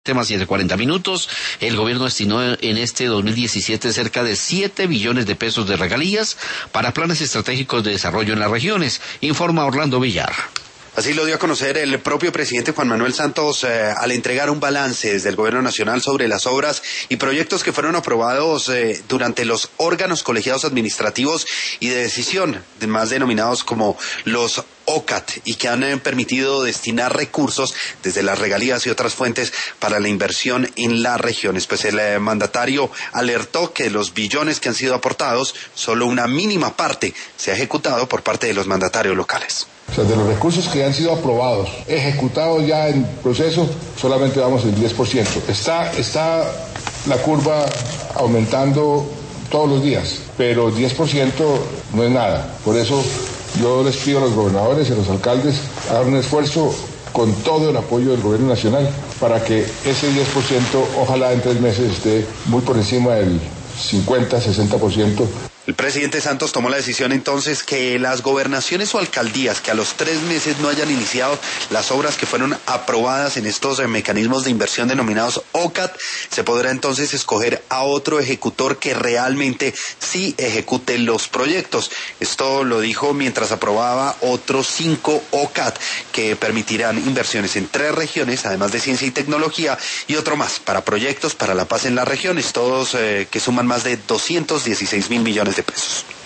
Temas 7:40. El gobierno destinó en este 2017 cerca de 7 billones de pesos de regalías para planes estratégicos de desarrollo en las regiones, informa Orlando Villar. Así lo dio a conocer el propio presidente Juan Manuel Santos al entregar un balance desde el Gobierno Nacional sobre las obras y proyectos que fueron aprobados durante los órganos colegiados administrativos y de decisión, más denominados como los OCAT, y que han permitido destinar recursos desde las regalías y otras fuentes para la inversión en las regiones. Pues el mandatario alertó que de los billones que han sido aportados, solo una mínima parte se ha ejecutado por parte de los mandatarios locales. O sea, de los recursos que han sido aprobados, ejecutados ya en proceso, solamente vamos el 10%. Está la curva aumentando todos los días, pero 10% no es nada. Por eso yo les pido a los gobernadores y a los alcaldes a dar un esfuerzo con todo el apoyo del gobierno nacional para que ese 10% ojalá en 3 meses esté muy por encima del 50-60%. El presidente Santos tomó la decisión entonces que las gobernaciones o alcaldías que a los 3 meses no hayan iniciado las obras que fueron aprobadas en estos mecanismos de inversión denominados OCAT, se podrá entonces escoger a otro ejecutor que realmente sí ejecute los proyectos. Esto lo dijo mientras aprobaba otros 5 OCAT que permitirán inversiones en 3 regiones, además de ciencia y tecnología, y otro más para proyectos para la paz en las regiones, todos que suman más de 216.000 millones de pesos.